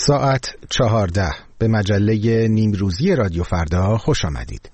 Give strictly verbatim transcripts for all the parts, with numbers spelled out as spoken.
ساعت چهارده به مجله نیمروزی رادیو فردا خوش آمدید.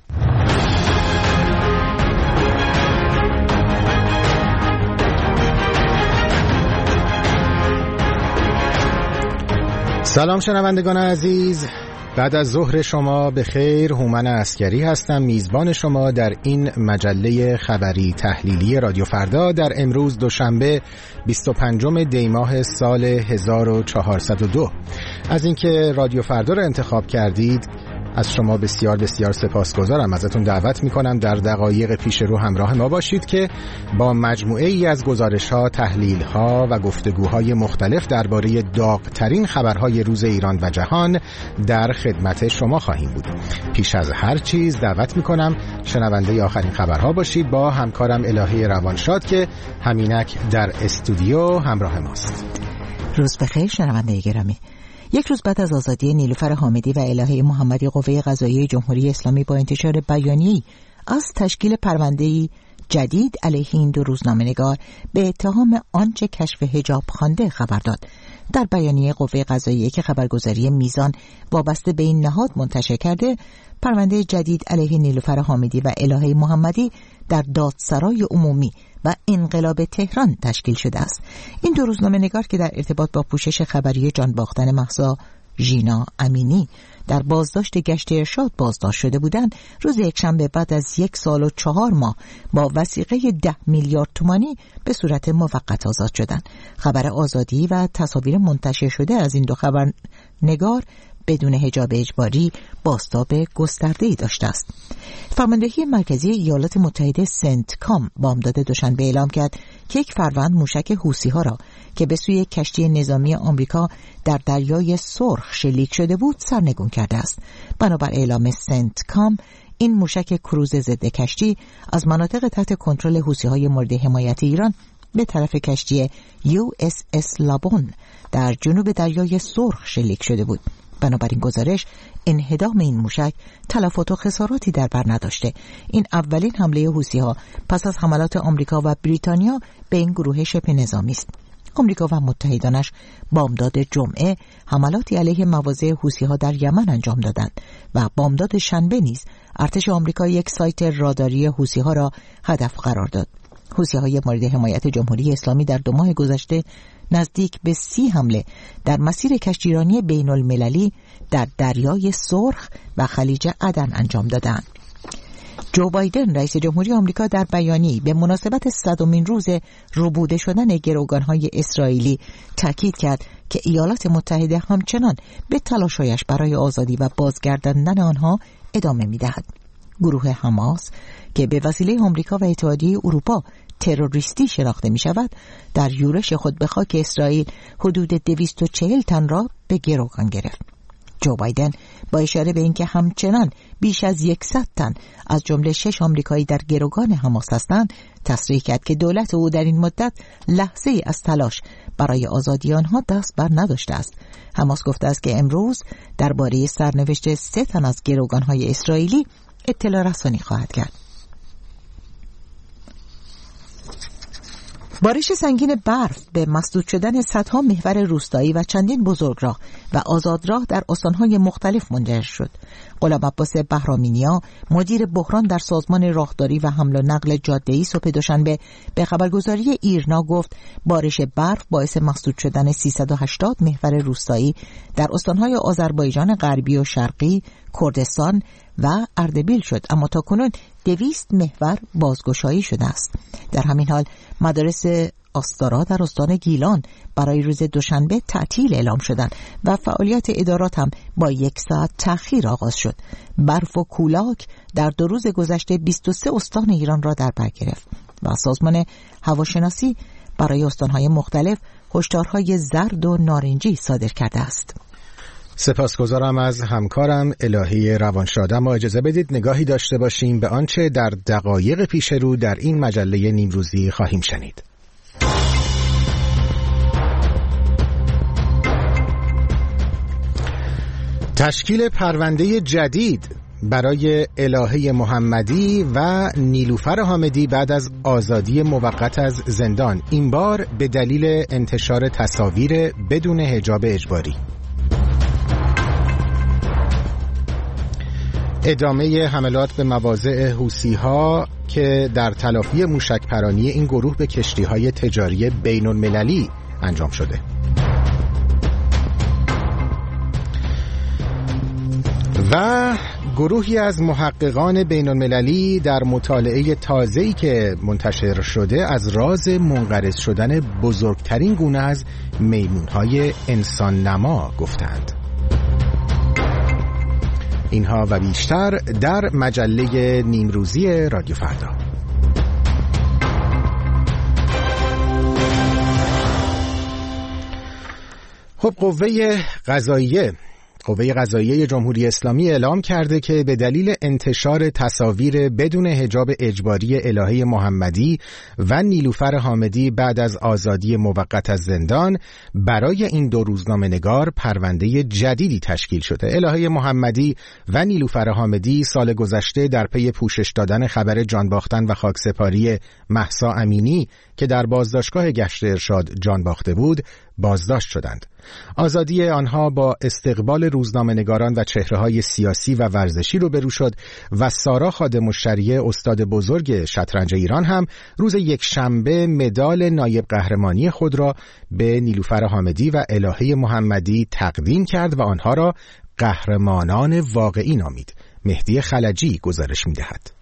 سلام شنوندگان عزیز، بعد از ظهر شما به خیر. هومن عسکری هستم، میزبان شما در این مجله خبری تحلیلی رادیو فردا در امروز دوشنبه بیست و پنجم دی ماه سال هزار و چهارصد و دو. از اینکه رادیو فردا را انتخاب کردید از شما بسیار بسیار سپاسگزارم. ازتون دعوت میکنم در دقایق پیش رو همراه ما باشید که با مجموعه ای از گزارش‌ها، تحلیل‌ها و گفتگوهای مختلف درباره داغ‌ترین خبرهای روز ایران و جهان در خدمت شما خواهیم بود. پیش از هر چیز دعوت میکنم شنونده آخرین خبرها باشید با همکارم الهه روانشاد که همینک در استودیو همراه ماست. روز بخیر شنونده گرامی. یک روز بعد از آزادی نیلوفر حامدی و الهه محمدی، قوه قضاییه جمهوری اسلامی با انتشار بیانیه‌ای از تشکیل پرونده‌ای جدید علیه این دو روزنامه‌نگار به اتهام آنچه کشف حجاب خوانده خبر داد. در بیانیه قوه قضاییه که خبرگزاری میزان وابسته به این نهاد منتشر کرده، پرونده جدید علیه نیلوفر حامدی و الهه محمدی در دادسرای عمومی و انقلاب تهران تشکیل شده است. این دو روزنامه‌نگار که در ارتباط با پوشش خبری جان باختن مهسا ژینا امینی در بازداشت گشت ارشاد بازداشت شده بودند، روز یکشنبه بعد از یک سال و چهار ماه با وثیقه ده میلیارد تومانی به صورت موقت آزاد شدند. خبر آزادی و تصاویر منتشر شده از این دو خبرنگار بدون حجاب اجباری بازتاب گسترده‌ای داشته است. فرماندهی مرکزی ایالات متحده سنتکام بامداد دوشنبه اعلام کرد که یک فروند موشک حوثی‌ها را که به سوی کشتی نظامی آمریکا در دریای سرخ شلیک شده بود سرنگون کرده است. بنابر اعلام سنتکام، این موشک کروز ضد کشتی از مناطق تحت کنترل حوثی‌های مورد حمایت ایران به طرف کشتی یو اس اس لابون در جنوب دریای سرخ شلیک شده بود. بنابراین گزارش انهدام این موشک تلفات و خساراتی در بر نداشته. این اولین حمله حوثی‌ها پس از حملات آمریکا و بریتانیا به این گروه شبه نظامی است. آمریکا و متحدانش بامداد جمعه حملاتی علیه مواضع حوثی‌ها در یمن انجام دادند و بامداد شنبه نیز ارتش آمریکا یک سایت راداری حوثی‌ها را هدف قرار داد. حوثی‌های مورد حمایت جمهوری اسلامی در دو ماه گذشته نزدیک به سی حمله در مسیر کشتیرانی بین المللی در دریای سرخ و خلیج عدن انجام دادند. جو بایدن رئیس جمهوری آمریکا در بیانیه‌ای به مناسبت صدمین روز ربوده شدن گروگان‌های اسرائیلی تاکید کرد که ایالات متحده همچنان به تلاش‌هایش برای آزادی و بازگرداندن آنها ادامه می‌دهد. گروه حماس که به وسیله آمریکا و اتحادیه اروپا تروریستی شناخته می شود، در یورش خود به خاک اسرائیل حدود دویست و چهل تن را به گروگان گرفت. جو بایدن با اشاره به اینکه همچنان بیش از صد تن از جمله شش آمریکایی در گروگان حماس هستند، تصریح کرد که دولت او در این مدت لحظه ای از تلاش برای آزادی آنها دست بر نداشته است. حماس گفته است که امروز درباره سرنوشت سه تن از گروگان‌های اسرائیلی اطلاع رسانی خواهد کرد. بارش سنگین برف به مسدود شدن صدها محور روستایی و چندین بزرگراه و آزادراه در استان‌های مختلف منجر شد. غلام عباس بهرامینیا، مدیر بحران در سازمان راهداری و حمل و نقل جاده‌ای، صبح دوشنبه به خبرگزاری ایرنا گفت بارش برف باعث مسدود شدن سیصد و هشتاد محور روستایی در استان‌های آذربایجان غربی و شرقی، کردستان و اردبیل شد، اما تاکنون دویست محور بازگشایی شده است. در همین حال مدارس آستارا در استان گیلان برای روز دوشنبه تعطیل اعلام شدند و فعالیت ادارات هم با یک ساعت تأخیر آغاز شد. برف و کولاک در دو روز گذشته بیست و سه استان ایران را در بر گرفت و سازمان هواشناسی برای استان‌های مختلف هشدارهای زرد و نارنجی صادر کرده است. سپاسگزارم از همکارم الهه روانشاد. اما اجازه بدید نگاهی داشته باشیم به آنچه در دقایق پیش رو در این مجله نیمروزی خواهیم شنید. تشکیل پرونده جدید برای الهه محمدی و نیلوفر حامدی بعد از آزادی موقت از زندان، این بار به دلیل انتشار تصاویر بدون حجاب اجباری. ادامه حملات به مواضع حوثی‌ها که در تلافی موشک‌پرانی این گروه به کشتی‌های تجاری بین‌المللی انجام شده. و گروهی از محققان بین‌المللی در مطالعه تازه‌ای که منتشر شده از راز منقرض شدن بزرگترین گونه از میمون‌های انسان نما گفتند. اینها و بیشتر در مجله نیمروزی رادیو فردا. خب قوه قضاییه قوه قضاییه جمهوری اسلامی اعلام کرده که به دلیل انتشار تصاویر بدون حجاب اجباری الهه محمدی و نیلوفر حامدی بعد از آزادی موقت از زندان برای این دو روزنامه‌نگار پرونده جدیدی تشکیل شده. الهه محمدی و نیلوفر حامدی سال گذشته در پی پوشش دادن خبر جان باختن و خاکسپاری مهسا امینی که در بازداشتگاه گشت ارشاد جان باخته بود بازداشت شدند. آزادی آنها با استقبال روزنامه‌نگاران و چهره‌های سیاسی و ورزشی روبرو شد و سارا خادم الشریعه استاد بزرگ شطرنج ایران هم روز یکشنبه مدال نایب قهرمانی خود را به نیلوفر حامدی و الهه محمدی تقدیم کرد و آنها را قهرمانان واقعی نامید. مهدی خلجی گزارش می‌دهد.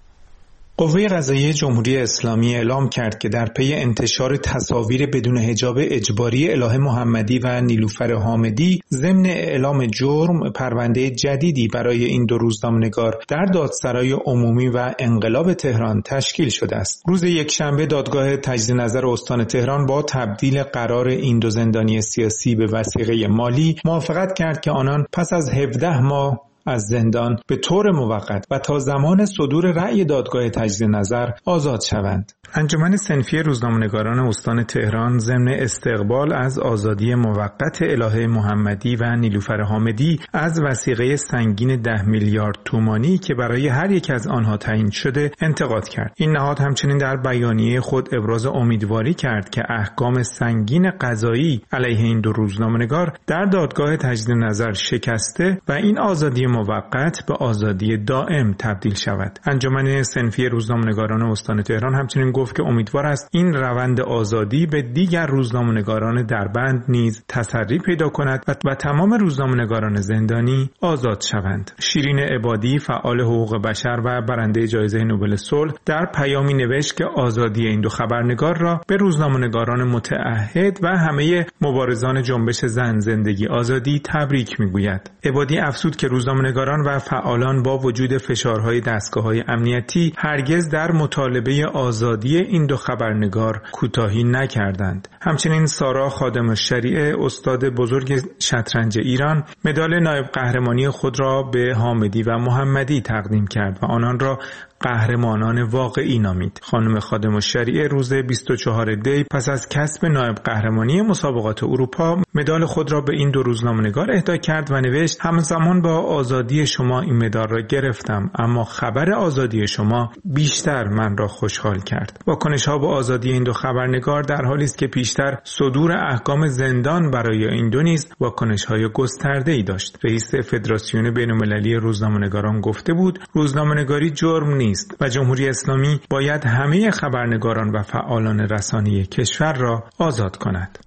قوه قضاییه جمهوری اسلامی اعلام کرد که در پی انتشار تصاویر بدون حجاب اجباری الهه محمدی و نیلوفر حامدی ضمن اعلام جرم پرونده جدیدی برای این دو روزنامه‌نگار در دادسرای عمومی و انقلاب تهران تشکیل شده است. روز یکشنبه دادگاه تجدید نظر استان تهران با تبدیل قرار این دو زندانی سیاسی به وثیقه مالی موافقت کرد که آنان پس از هفده ماه از زندان به طور موقت و تا زمان صدور رأی دادگاه تجدید نظر آزاد شوند. انجمن صنفی روزنامه‌نگاران استان تهران ضمن استقبال از آزادی موقت الهه محمدی و نیلوفر حامدی از وثیقه سنگین ده میلیارد تومانی که برای هر یک از آنها تعیین شده انتقاد کرد. این نهاد همچنین در بیانیه خود ابراز امیدواری کرد که احکام سنگین قضایی علیه این دو روزنامه‌نگار در دادگاه تجدید نظر شکسته و این آزادی موقت به آزادی دائم تبدیل شود. انجمن صنفی روزنامه‌نگاران استان تهران همچنین گفت که امیدوار است این روند آزادی به دیگر روزنامه‌نگاران دربند نیز تسری پیدا کند و, و تمام روزنامه‌نگاران زندانی آزاد شوند. شیرین عبادی فعال حقوق بشر و برنده جایزه نوبل صلح در پیامی نوشت که آزادی این دو خبرنگار را به روزنامه‌نگاران متعهد و همه مبارزان جنبش زن زندگی آزادی تبریک میگوید. عبادی افزود که روزنامه‌نگاران و فعالان با وجود فشارهای دستگاه‌های امنیتی هرگز در مطالبه آزادی این دو خبرنگار کوتاهی نکردند. همچنین سارا خادم الشریعه استاد بزرگ شطرنج ایران مدال نایب قهرمانی خود را به حامدی و محمدی تقدیم کرد و آنان را قهرمانان واقعی نامید. خانم خادم الشریعه روز بیست و چهارم دی پس از کسب نایب قهرمانی مسابقات اروپا مدال خود را به این دو روزنامه‌نگار اهدا کرد و نوشت همزمان با آزادی شما این مدال را گرفتم، اما خبر آزادی شما بیشتر من را خوشحال کرد. واکنش‌ها به آزادی این دو خبرنگار در حالی است که پیشتر صدور احکام زندان برای این دو نیز واکنش‌های گسترده‌ای داشت. رئیس فدراسیون بین‌المللی روزنامه‌نگاران گفته بود روزنامه‌نگاری جرم نیست و جمهوری اسلامی باید همه خبرنگاران و فعالان رسانه‌ای کشور را آزاد کند.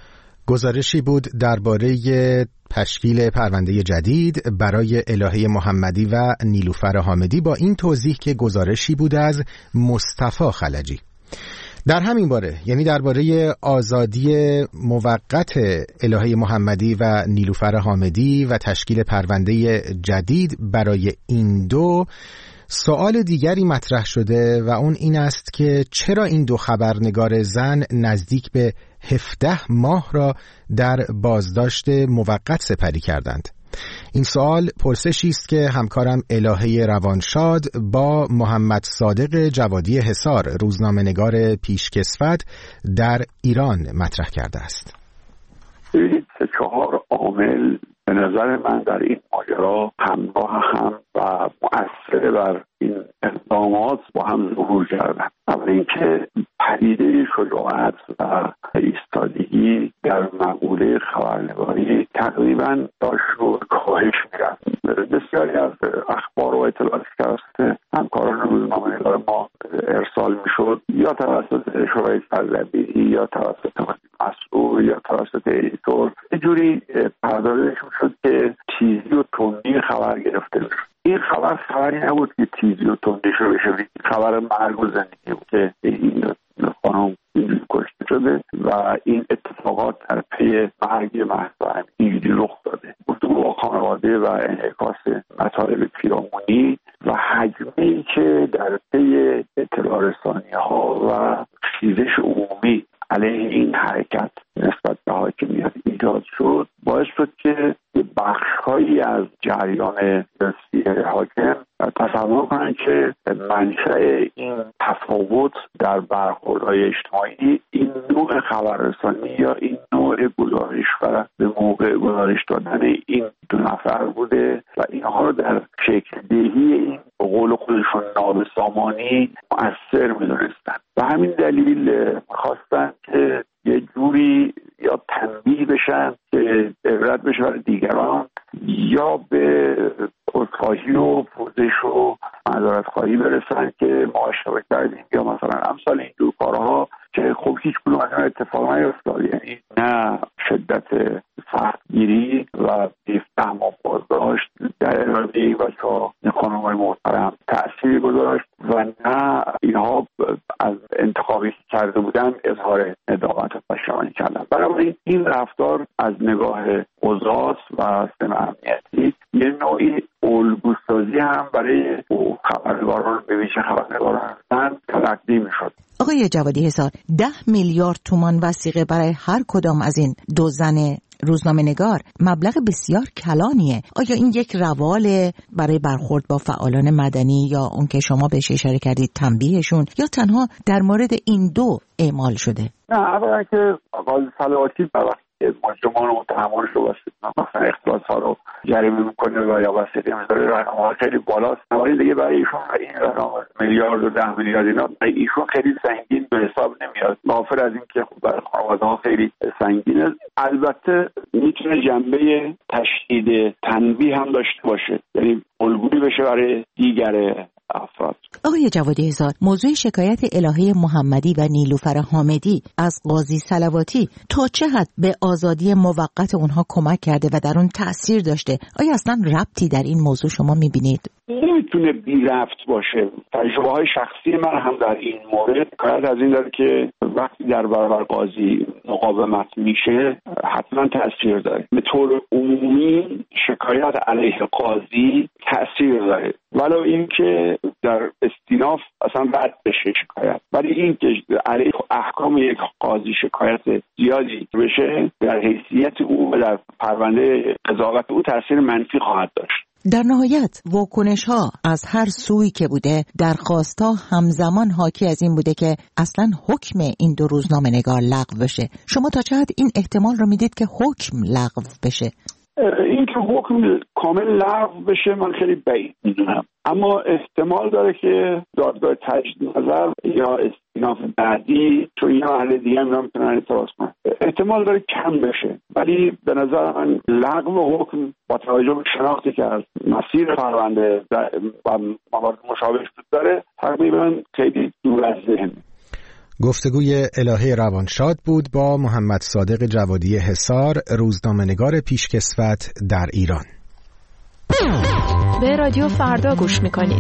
گزارشی بود درباره تشکیل پرونده جدید برای الهه محمدی و نیلوفر حامدی با این توضیح که گزارشی بود از مصطفی خلجی. در همین باره، یعنی درباره آزادی موقت الهه محمدی و نیلوفر حامدی و تشکیل پرونده جدید برای این دو، سوال دیگری مطرح شده و اون این است که چرا این دو خبرنگار زن نزدیک به هفده ماه را در بازداشت موقت سپری کردند؟ این سوال پرسشی است که همکارم الهه روانشاد با محمد صادق جوادی حصار روزنامه‌نگار پیشکسوت در ایران مطرح کرده است. ببینید سه چهار عامل به نظر من در این ماجرا همراه هم و مؤثر بر این اقدامات با هم ظهور کردن. اول اینکه پدیده شجاعت و ایستادگی در مقوله خبرنگاری تقریبا داشت رو کاهش می‌رفت. بسیاری از اخبار و اطلاعاتی که توسط همکاران روزنامه‌نگار ما ارسال میشد یا توسط شورای سرزمینی یا توسط مسئول یا توسط ادیتور یه جوری پردازش شد که تیزی و تندی خبر گرفته بشه. این خبر خبری نبود که تیزی و تندی شده بشه، خبر مرگ و زندگی بود که این خانم کشته شده و این اتفاقات در پی مرگ مهسا اینجوری رخ داده. گفتگو با خانواده و انعکاس مطالب پیرامونی و حجمی که در پی اطلاع رسانی‌ها و خیزش عمومی علیه این حرکت نسبت به حاکمیت ایجاد شد باعث شد که بخش‌هایی از جریان سیاسی حاکم تصور کنند که منشأ این تفاوت در برخوردهای اجتماعی این نوع خبررسانی یا این نوع گزارش و به موقع گزارش دادن این دو نفر بوده و اینها رو در شکل دهی این به قول خودشون نابسامانی مؤثر می‌دونستن و همین دلیل خواستن که یه جوری یا تنبیه بشن که عبرت بشه برای دیگران یا به عذرخواهی و پوزش و معذرت خواهی برسن که ما اشتباه کردیم یا مثلا امثال این دو کارها که خب هیچ کدوم از این اتفاق نیفتاد، یعنی نه شدت سختگیری و بی‌فهم و بازداشت در اراده این بچه‌ها خانم‌های محترم تأثیری گذاشت و نه اینها از انتخابی که کرده بودن اظهار ندامت و پشیمانی کردن. بنابراین این رفتار از نگاه قضات و سیستم امنیتی یه نوعی الگوسازی هم برای خبرنگاران به ویژه خبرنگاران هستند تقدیم شد. آقای جوادی حصار، ده میلیارد تومان وثیقه برای هر کدام از این دو زن روزنامه‌نگار مبلغ بسیار کلانیه. آیا این یک روال برای برخورد با فعالان مدنی یا اون که شما بهش اشاره کردید تنبیهشون یا تنها در مورد این دو اعمال شده؟ نه، اولا که قاضی صلواتی بر وقتی مجرمان و متهمانش رو واسه مثلا اختلاس ها رو جریمه میکنه و یا واسه میذاره رقم خیلی بالاست، ولی دیگه برای ایشون این رقم میلیارد و ده میلیارد اینا ایشون خیلی سنگین به حساب نمیاد، غافل از این که خب برای خانواده ها خیلی سنگینه. البته میتونه جنبه تشدید تنبیه هم داشته باشه، یعنی الگویی بشه برای دیگر افراد. آقای جوادی حصار، موضوع شکایت الهه محمدی و نیلوفر حامدی از قاضی صلواتی تا چه حد به آزادی موقت اونها کمک کرده و در اون تأثیر داشته؟ آیا اصلا ربطی در این موضوع شما میبینید؟ نمیتونه بی ربط باشه. تجربه های شخصی من هم در این مورد کارت از این داره که وقتی در برابر قاضی مقاومت میشه حتما تأثیر داره. به طور عمومی شکایت علیه قاضی تأثیر داره، ولو اینکه در استیناف اصلا رد بشه شکایت، ولی این که علیه احکام یک قاضی شکایت زیادی بشه در حیثیت او و در پرونده قضاوت او تأثیر منفی خواهد داشت. در نهایت واکنش ها از هر سوی که بوده درخواست ها همزمان حاکی از این بوده که اصلا حکم این دو روزنامه نگار لغو بشه. شما تا چه حد این احتمال رو میدید که حکم لغو بشه؟ این که حکم کامل لغو بشه من خیلی بعید میدونم، اما احتمال داره که دادگاه تجدید نظر یا استیناف بعدی چون یا اهل دیگه هم میتونن اعتراض کنن احتمال داره کم بشه، ولی به نظر من لغو حکم با توجه به شناختی که از مسیر پرونده و موارد مشابه وجود داره تقریبا خیلی دور از ذهن. گفتگوی الهه روانشاد بود با محمد صادق جوادی حصار، روزنامه‌نگار پیشکسوت در ایران. به رادیو فردا گوش میکنید.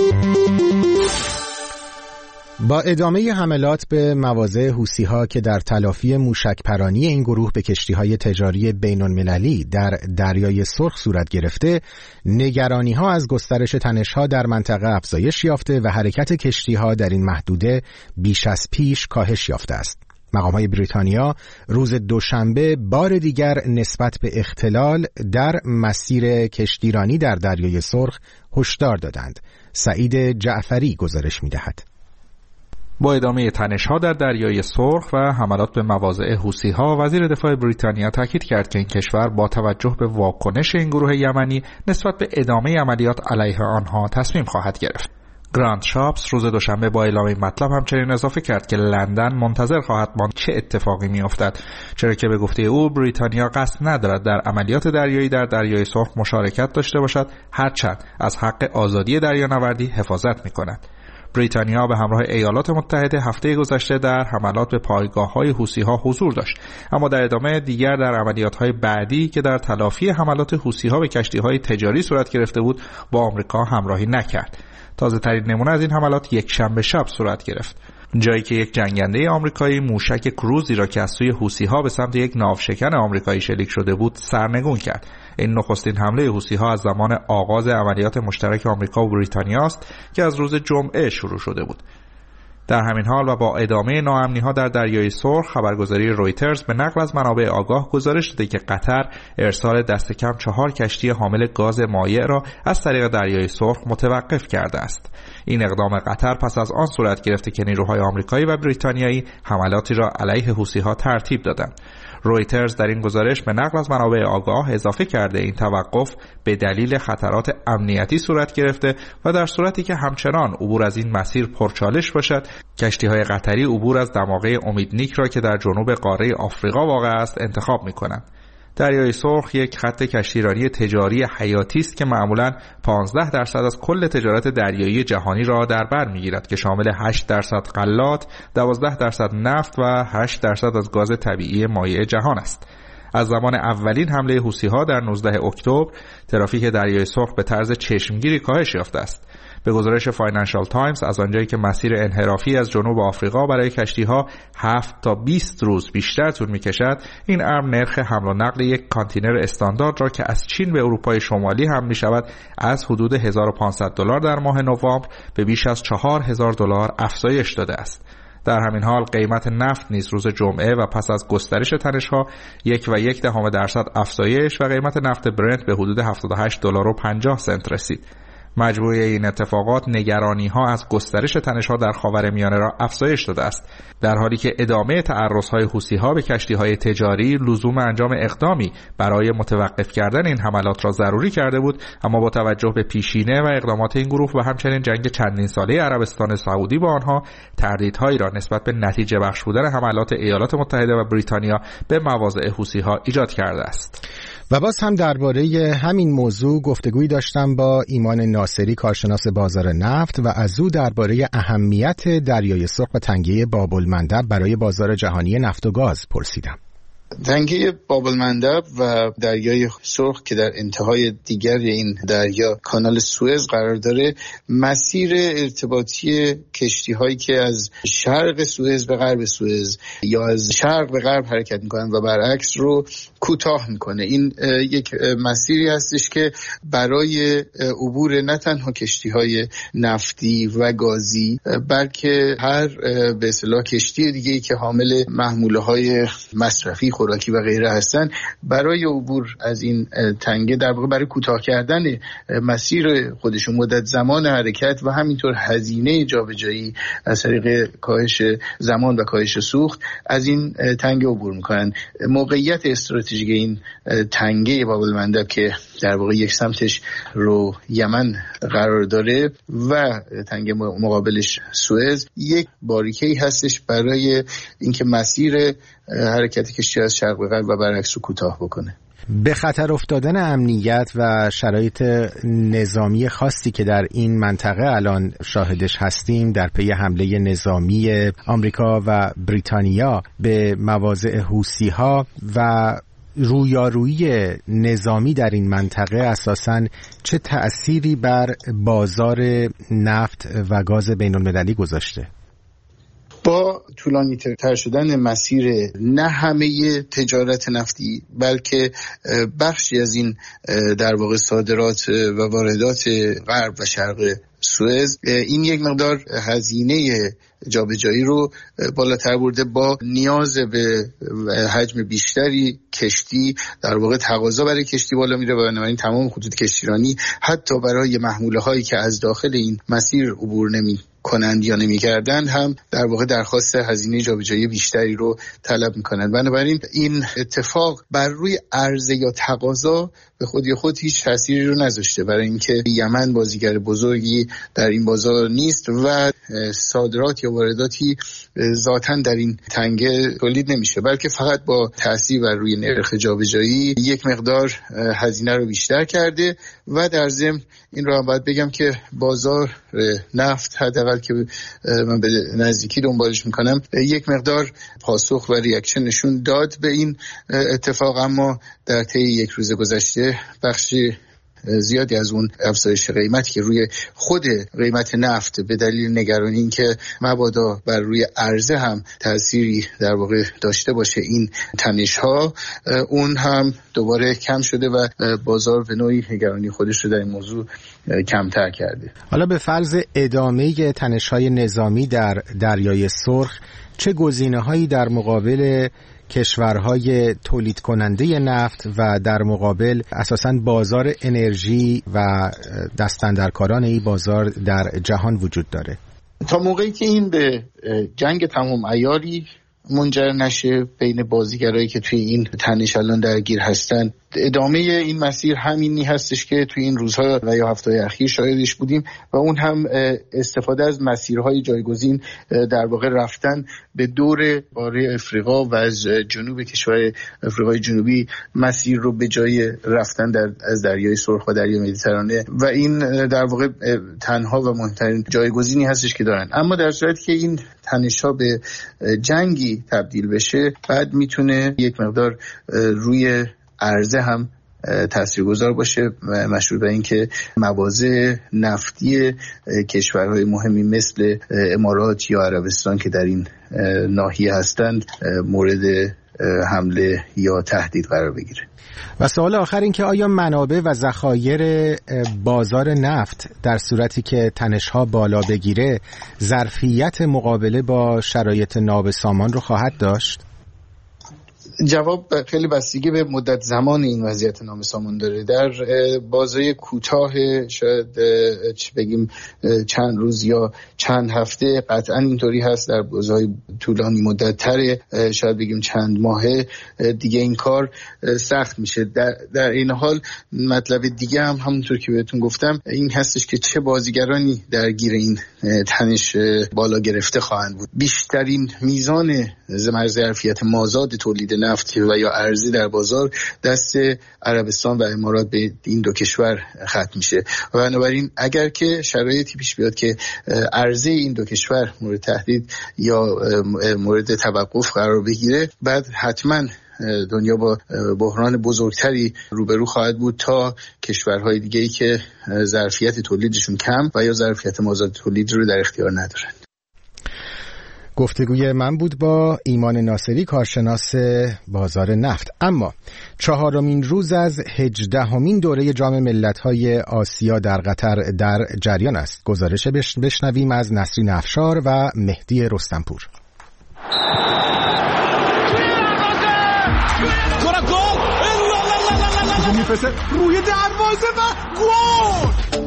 با ادامه حملات به مواضع حوثی‌ها که در تلافی موشک‌پرانی این گروه به کشتی‌های تجاری بین‌المللی در دریای سرخ صورت گرفته، نگرانی‌ها از گسترش تنش‌ها در منطقه افزایش یافته و حرکت کشتی‌ها در این محدوده بیش از پیش کاهش یافته است. مقام‌های بریتانیا روز دوشنبه بار دیگر نسبت به اختلال در مسیر کشتیرانی در دریای سرخ هشدار دادند. سعید جعفری گزارش می‌دهد. با ادامه تنش‌ها در دریای سرخ و حملات به مواضع حوثی‌ها، وزیر دفاع بریتانیا تاکید کرد که این کشور با توجه به واکنش این گروه یمنی نسبت به ادامه عملیات علیه آنها تصمیم خواهد گرفت. گراند شاپس روز دوشنبه با اعلام این مطلب همچنین اضافه کرد که لندن منتظر خواهد ماند چه اتفاقی میافتد، چرا که به گفته او بریتانیا قصد ندارد در عملیات دریایی در دریای سرخ مشارکت داشته باشد، هرچند از حق آزادی دریانوردی حفاظت میکند. بریتانیا به همراه ایالات متحده هفته گذشته در حملات به پایگاه‌های حوثی‌ها حضور داشت، اما در ادامه دیگر در عملیات‌های بعدی که در تلافی حملات حوثی‌ها به کشتی‌های تجاری صورت گرفته بود با آمریکا همراهی نکرد. تازه‌ترین نمونه از این حملات یک شنبه شب صورت گرفت، جایی که یک جنگنده آمریکایی موشک کروزی را که از سوی حوثی‌ها به سمت یک ناوشکن آمریکایی شلیک شده بود سرنگون کرد. این نخستین حمله حوثی‌ها از زمان آغاز عملیات مشترک آمریکا و بریتانیا است که از روز جمعه شروع شده بود. در همین حال و با ادامه ناامنی‌ها در دریای سرخ، خبرگزاری رویترز به نقل از منابع آگاه گزارش داده که قطر ارسال دست کم چهار کشتی حامل گاز مایع را از طریق دریای سرخ متوقف کرده است. این اقدام قطر پس از آن صورت گرفته که نیروهای آمریکایی و بریتانیایی حملاتی را علیه حوثی‌ها ترتیب دادند. رویترز در این گزارش به نقل از منابع آگاه اضافه کرده این توقف به دلیل خطرات امنیتی صورت گرفته و در صورتی که همچنان عبور از این مسیر پرچالش باشد، کشتی‌های قطری عبور از دماغه امیدنیک را که در جنوب قاره آفریقا واقع است انتخاب می‌کنند. دریای سرخ یک خط کشتیرانی تجاری حیاتی است که معمولاً پانزده درصد از کل تجارت دریایی جهانی را در بر می‌گیرد که شامل هشت درصد غلات، دوازده درصد نفت و هشت درصد از گاز طبیعی مایع جهان است. از زمان اولین حمله حوثی‌ها در نوزدهم اکتبر، ترافیک دریای سرخ به طرز چشمگیری کاهش یافته است. به گزارش فاینانشال تایمز، از آنجایی که مسیر انحرافی از جنوب آفریقا برای کشتی‌ها هفت تا بیست روز بیشتر طول می‌کشد، این امر نرخ حمل و نقل یک کانتینر استاندارد را که از چین به اروپای شمالی حمل می‌شود از حدود هزار و پانصد دلار در ماه نوامبر به بیش از چهار هزار دلار افزایش داده است. در همین حال قیمت نفت نیز روز جمعه و پس از گسترش تنش‌ها یک و یک دهم درصد افزایش و قیمت نفت برنت به حدود هفتاد و هشت دلار و پنجاه سنت رسید. مجموعه این اتفاقات نگرانی‌ها از گسترش تنش‌ها در خاورمیانه را افزایش داده است، در حالی که ادامه تعرض‌های حوثی‌ها به کشتی‌های تجاری لزوم انجام اقدامی برای متوقف کردن این حملات را ضروری کرده بود. اما با توجه به پیشینه و اقدامات این گروه و همچنین جنگ چندین ساله عربستان سعودی با آنها، تردیدهایی را نسبت به نتیجه بخش بودن حملات ایالات متحده و بریتانیا به مواضع حوثی‌ها ایجاد کرده است. و باز هم درباره همین موضوع گفتگویی داشتم با ایمان ناصری، کارشناس بازار نفت، و از او درباره اهمیت دریای سرخ و تنگه باب المندب برای بازار جهانی نفت و گاز پرسیدم. تنگه باب المندب و دریای سرخ که در انتهای دیگر این دریا کانال سوئز قرار داره، مسیر ارتباطی کشتی هایی که از شرق سوئز به غرب سوئز یا از شرق به غرب حرکت میکنن و برعکس رو کوتاه میکنه. این یک مسیری هستش که برای عبور نه تنها کشتی های نفتی و گازی، بلکه هر به اصطلاح کشتی دیگه‌ای که حامل محموله های مصرفی، خوراکی و غیره هستن، برای عبور از این تنگه، در واقع برای کوتاه کردن مسیر خودشون، مدت زمان حرکت و همینطور هزینه جابجایی از طریق کاهش زمان و کاهش سوخت، از این تنگه عبور میکنن. موقعیت استراتژیک این تنگه باب المندب که در واقع یک سمتش رو یمن قرار داره و تنگه مقابلش سوئز، یک باریکه‌ای هستش برای اینکه مسیر حرکت کشتی از شرق به غرب و برعکس رو کوتاه بکنه. به خطر افتادن امنیت و شرایط نظامی خاصی که در این منطقه الان شاهدش هستیم در پی حمله نظامی آمریکا و بریتانیا به مواضع حوثی‌ها و رویارویی نظامی در این منطقه، اساساً چه تأثیری بر بازار نفت و گاز بین‌المللی گذاشته؟ با طولانی تر شدن مسیر نه همه تجارت نفتی بلکه بخشی از این در واقع صادرات و واردات غرب و شرق سوئز، این یک مقدار هزینه جابجایی رو بالاتر برده. با نیاز به حجم بیشتری کشتی، در واقع تقاضا برای کشتی بالا میره و بنابراین تمام خطوط کشتیرانی حتی برای محموله هایی که از داخل این مسیر عبور نمی کنند یا نمی‌کردند هم در واقع درخواست هزینه جابجایی بیشتری رو طلب می‌کنند. بنابراین این اتفاق بر روی عرضه یا تقاضا به خودی خود هیچ تأثیری رو نذاشته، برای اینکه یمن بازیگر بزرگی در این بازار نیست و صادرات یا وارداتی ذاتاً در این تنگه تولید نمیشه، بلکه فقط با تأثیر بر روی نرخ جابجایی یک مقدار هزینه رو بیشتر کرده. و در ضمن این رو هم باید بگم که بازار نفت حداقل که من به نزدیکی دنبالش میکنم یک مقدار پاسخ و ریاکشن نشون داد به این اتفاق، اما در طی یک روز گذشته بخشی زیادی از اون افزایش قیمتی که روی خود قیمت نفت به دلیل نگرانی این که مبادا بر روی عرضه هم تأثیری در واقع داشته باشه این تنش ها، اون هم دوباره کم شده و بازار به نوعی نگرانی خودش رو در این موضوع کمتر کرده. حالا به فرض ادامه تنش های نظامی در دریای سرخ، چه گزینه‌هایی در مقابل کشورهای تولید کننده نفت و در مقابل اساساً بازار انرژی و دستاندرکاران این بازار در جهان وجود داره؟ تا موقعی که این به جنگ تمام عیاری منجر نشه بین بازیگرایی که توی این تنش الان درگیر هستن، ادامه این مسیر همینی هستش که توی این روزها و یا هفته‌های اخیر شاهدش بودیم و اون هم استفاده از مسیرهای جایگزین، در واقع رفتن به دور قاره افریقا و از جنوب کشور افریقای جنوبی مسیر رو به جای رفتن در از دریای سرخ و دریای مدیترانه، و این در واقع تنها و مهمترین جایگزینی هستش که دارن. اما در صورتی که این تنش‌ها به جنگی تبدیل بشه، بعد میتونه یک مقدار روی عرضه هم تاثیرگذار باشه، مشروط به اینکه مواضع نفتی کشورهای مهمی مثل امارات یا عربستان که در این ناحیه هستند مورد حمله یا تهدید قرار بگیره. و سوال آخر این که آیا منابع و ذخایر بازار نفت در صورتی که تنش‌ها بالا بگیره ظرفیت مقابله با شرایط نابسامان رو خواهد داشت؟ جواب خیلی بستگی به مدت زمان این وضعیت نابسامان داره. در بازه کوتاه شاید بگیم چند روز یا چند هفته قطعا اینطوری هست، در بازهای طولانی مدت تره شاید بگیم چند ماهه دیگه این کار سخت میشه. در, در این حال مطلب دیگه هم همونطور که بهتون گفتم این هستش که چه بازیگرانی درگیر این تنش بالا گرفته خواهند بود. بیشترین میزان ظرفیت مازاد تولید نفت و یا ارزی در بازار دست عربستان و امارات به این دو کشور ختم میشه و بنابراین اگر که شرایطی پیش بیاد که ارزی این دو کشور مورد تهدید یا مورد توقف قرار بگیره، بعد حتما دنیا با بحران بزرگتری روبرو خواهد بود تا کشورهای دیگه‌ای که ظرفیت تولیدشون کم و یا ظرفیت مازاد تولید رو در اختیار ندارن. گفتگوی من بود با ایمان ناصری، کارشناس بازار نفت. اما چهارمین روز از هجدهمین دوره جام ملت‌های آسیا در قطر در جریان است. گزارش بشنویم از نسرین افشار و مهدی رستمپور. روی دروازه و گل!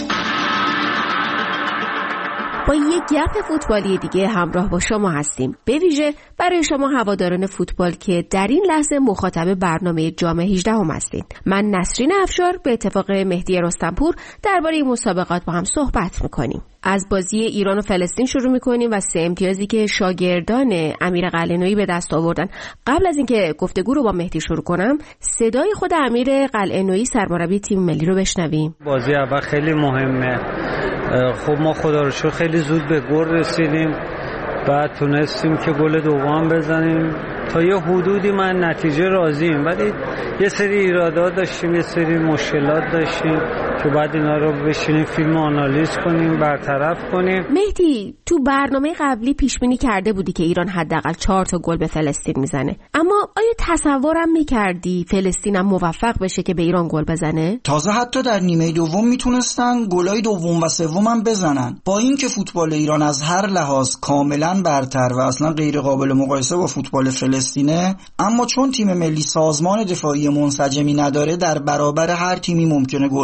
با یک گپ فوتبالی دیگه همراه با شما هستیم، به ویژه برای شما هواداران فوتبال که در این لحظه مخاطب برنامه جام هجدهم هستین. من نسرین افشار به اتفاق مهدی رستمپور درباره مسابقات با هم صحبت میکنیم. از بازی ایران و فلسطین شروع میکنیم و سه امتیازی که شاگردان امیر قلعه‌نویی به دست آوردن. قبل از اینکه گفتگو رو با مهدی شروع کنم، صدای خود امیر قلعه‌نویی سرمربی تیم ملی رو بشنویم. بازی اول خیلی مهمه. خب ما خدا رو شکر خیلی زود به گل رسیدیم، بعد تونستیم که گل دوم بزنیم. تا یه حدودی من نتیجه راضیم، ولی یه سری ایرادات داشتیم، یه سری مشکلات داشتیم که بعد اینا رو بشینیم فیلم آنالیز کنیم، برطرف کنیم. مهدی، تو برنامه قبلی پیش بینی کرده بودی که ایران حداقل چهار تا گل به فلسطین میزنه، اما آیا تصورم میکردی فلسطین هم موفق بشه که به ایران گل بزنه؟ تازه حتی در نیمه دوم میتونستن گلای دوم و سوم هم بزنن. با اینکه فوتبال ایران از هر لحاظ کاملا برتر و اصلا غیر قابل مقایسه با فوتبال فلسطینه، اما چون تیم ملی سازمان دفاعی منسجمی نداره در برابر هر تیمی ممکنه گل بخوره.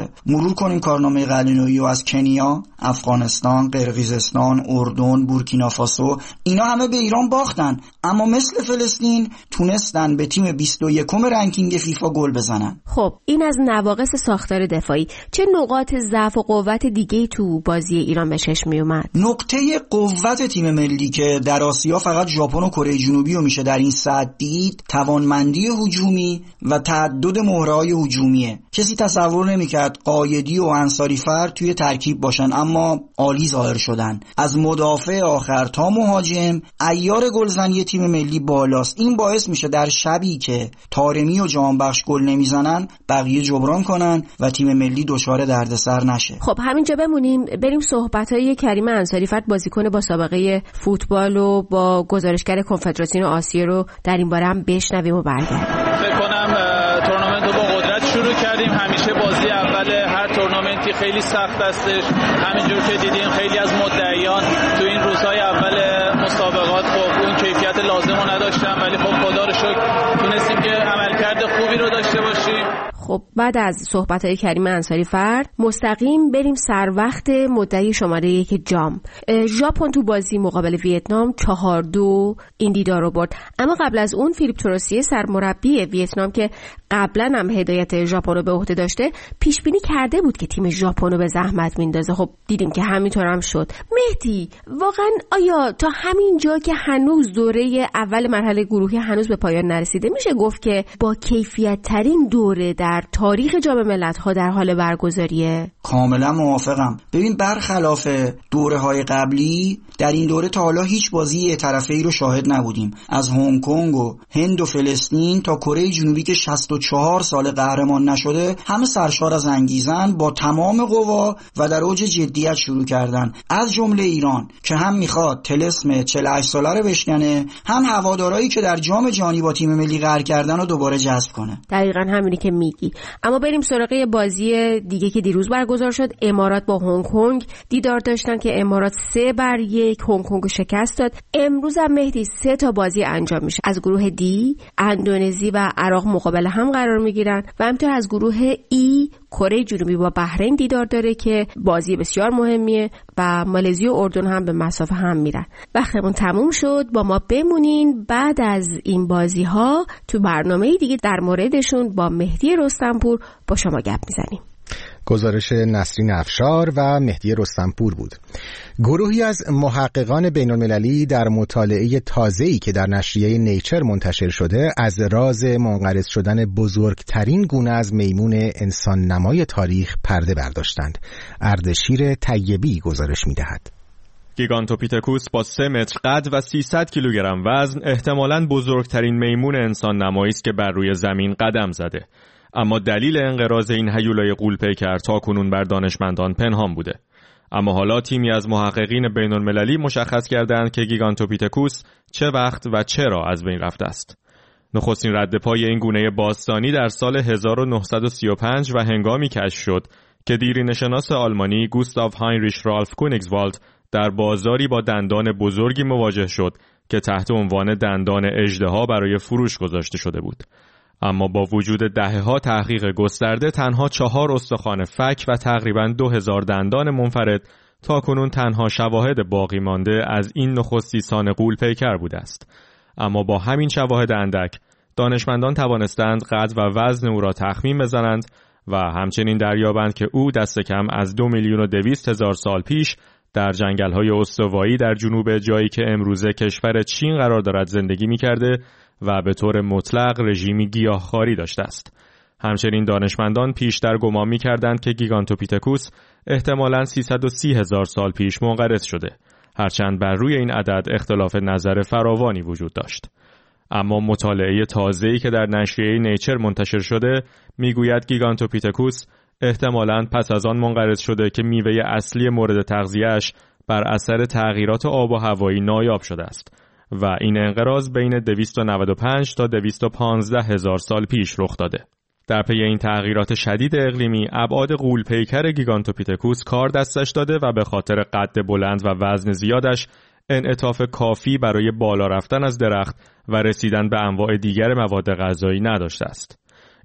داره. مرور کنیم کارنامه قلنویی از کنیا، افغانستان، قرقیزستان، اردن، بورکینافاسو، اینا همه به ایران باختن، اما مثل فلسطین تونستن به تیم بیست و یکم رنکینگ فیفا گل بزنن. خب این از نواقص ساختار دفاعی. چه نقاط ضعف و قوت دیگه تو بازی ایران به چشم می اومد؟ نقطه قوت تیم ملی که در آسیا فقط ژاپن و کره جنوبی رو میشه در این سطح دید، توانمندی هجومی و تعدد مهره‌های هجومیه. کسی تصور نمی‌کرد قایدی و انصاری فر توی ترکیب باشن، اما عالی ظاهر شدن. از مدافع آخر تا مهاجم عیار گلزنی تیم ملی بالاست. این باعث میشه در شبی که طارمی و جهانبخش گل نمیزنن بقیه جبران کنن و تیم ملی دچار دردسر نشه. خب همینجا بمونیم، بریم صحبت‌های کریم انصاری فر بازیکن با سابقه فوتبال و با گزارشگر کنفدراسیون آسیا رو در این باره هم بشنویم و برگردیم. فکر کنم تورنمنت رو با قدرت شروع کردیم. همیشه بازی اول هر تورنمنتی خیلی سخت هستش. همینجور که دیدین خیلی از مدعیان تو این روزهای اول مسابقات خب اون کیفیت لازم رو نداشتن، ولی خب خدا رو شکر تونستیم که عملکرد خوبی رو داشته باشیم. خب بعد از صحبت‌های کریم انصاری فرد مستقیم بریم سر وقت مدعی شماره یک جام. ژاپن تو بازی مقابل ویتنام چهار دو این دیدار رو برد، اما قبل از اون فیلیپ توروسیه سرمربی ویتنام که قبلا هم هدایت ژاپن رو به عهده داشته پیش بینی کرده بود که تیم ژاپن رو به زحمت میندازه. خب دیدیم که همینطور هم شد. مهدی واقعا آیا تا همین جا که هنوز دوره اول مرحله گروهی هنوز به پایان نرسیده میشه گفت که با کیفیت ترین دوره در تاریخ جام ملت‌ها در حال برگزاریه؟ کاملا موافقم. ببین برخلاف دوره‌های قبلی در این دوره تا حالا هیچ بازی طرفه‌ای رو شاهد نبودیم. از هنگ کنگ و هند و فلسطین تا کره جنوبی که شصت و چهار سال قهرمان نشده، همه سرشار از انگیزن با تمام قوا و در اوج جدیت شروع کردن. از جمله ایران که هم میخواد طلسم چهل و هشت ساله رو بشکنه، هم هوادارایی که در جام جهانی با تیم ملی قهر کردن رو دوباره جذب کنه. دقیقاً همینی که میگی. اما بریم سراغ بازی دیگه که دیروز برگزار شد. امارات با هنگ کنگ دیدار داشتن که امارات سه بر یک هنگ کنگ شکست داد. امروز هم مهدی سه تا بازی انجام میشه. از گروه دی اندونزی و عراق مقابل هم قرار میگیرن و همینطور از گروه ای کره جنوبی با بحرین دیدار داره که بازی بسیار مهمیه و مالزی و اردن هم به مسافه هم میرن. وقتمون تموم شد، با ما بمونین. بعد از این بازی ها تو برنامه دیگه در موردشون با مهدی رستمپور با شما گپ میزنیم. گزارش نسرین افشار و مهدی رستمپور بود. گروهی از محققان بین‌المللی در مطالعه تازه‌ای که در نشریه نیچر منتشر شده از راز منقرض شدن بزرگترین گونه از میمون انسان نمای تاریخ پرده برداشتند. اردشیر طیبی گزارش می‌دهد. گیگانتوپیتکوس با سه متر قد و سیصد کیلوگرم وزن احتمالاً بزرگترین میمون انسان نمایی است که بر روی زمین قدم زده. اما دلیل انقراض این هیولای غول‌پیکر تاکنون بر دانشمندان پنهان بوده. اما حالا تیمی از محققین بین‌المللی مشخص کردند که گیگانتوپیتکوس چه وقت و چرا از بین رفته است. نخستین رد پای این گونه باستانی در سال هزار و نهصد و سی و پنج و هنگامی کشف شد که دیرینه‌شناس آلمانی گوستاو هاینریش رالف کونیگزوالد در بازاری با دندان بزرگی مواجه شد که تحت عنوان دندان اژدها برای فروش گذاشته شده بود. اما با وجود دهه‌ها تحقیق گسترده تنها چهار استخوان فک و تقریباً دو هزار دندان منفرد تاکنون تنها شواهد باقی مانده از این نخستیسان غول‌پیکر بوده است. اما با همین شواهد اندک دانشمندان توانستند قد و وزن او را تخمین بزنند و همچنین دریابند که او دست کم از دو میلیون و دویست هزار سال پیش در جنگل‌های استوایی در جنوب جایی که امروزه کشور چین قرار دارد زندگی می‌کرده و به طور مطلق رژیمی گیاهخواری داشته است. همچنین دانشمندان پیشتر گمان می‌کردند که گیگانتوپیتکوس احتمالاً سیصد و سی هزار سال پیش منقرض شده، هرچند بر روی این عدد اختلاف نظر فراوانی وجود داشت. اما مطالعه تازه‌ای که در نشریه نیچر منتشر شده میگوید گیگانتوپیتکوس احتمالاً پس از آن منقرض شده که میوه اصلی مورد تغذیه‌اش بر اثر تغییرات آب و هوایی نایاب شده است و این انقراض بین دویست و نود و پنج تا دویست و پانزده هزار سال پیش رخ داده. در پی این تغییرات شدید اقلیمی ابعاد غول‌پیکر گیگانتوپیتکوس کار دستش داده و به خاطر قد بلند و وزن زیادش انعطاف کافی برای بالا رفتن از درخت و رسیدن به انواع دیگر مواد غذایی نداشته است.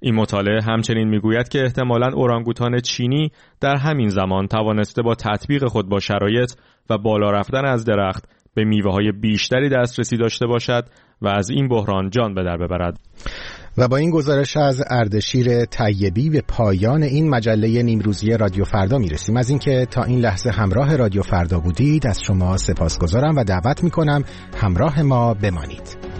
این مطالعه همچنین میگوید که احتمالاً اورانگوتان چینی در همین زمان توانسته با تطبیق خود با شرایط و بالا رفتن از درخت به میوه‌های بیشتری دسترسی داشته باشد و از این بحران جان به در ببرد. و با این گزارش از اردشیر طیبی به پایان این مجله نیمروزی رادیو فردا میرسیم. از اینکه تا این لحظه همراه رادیو فردا بودید از شما سپاسگزارم و دعوت میکنم همراه ما بمانید.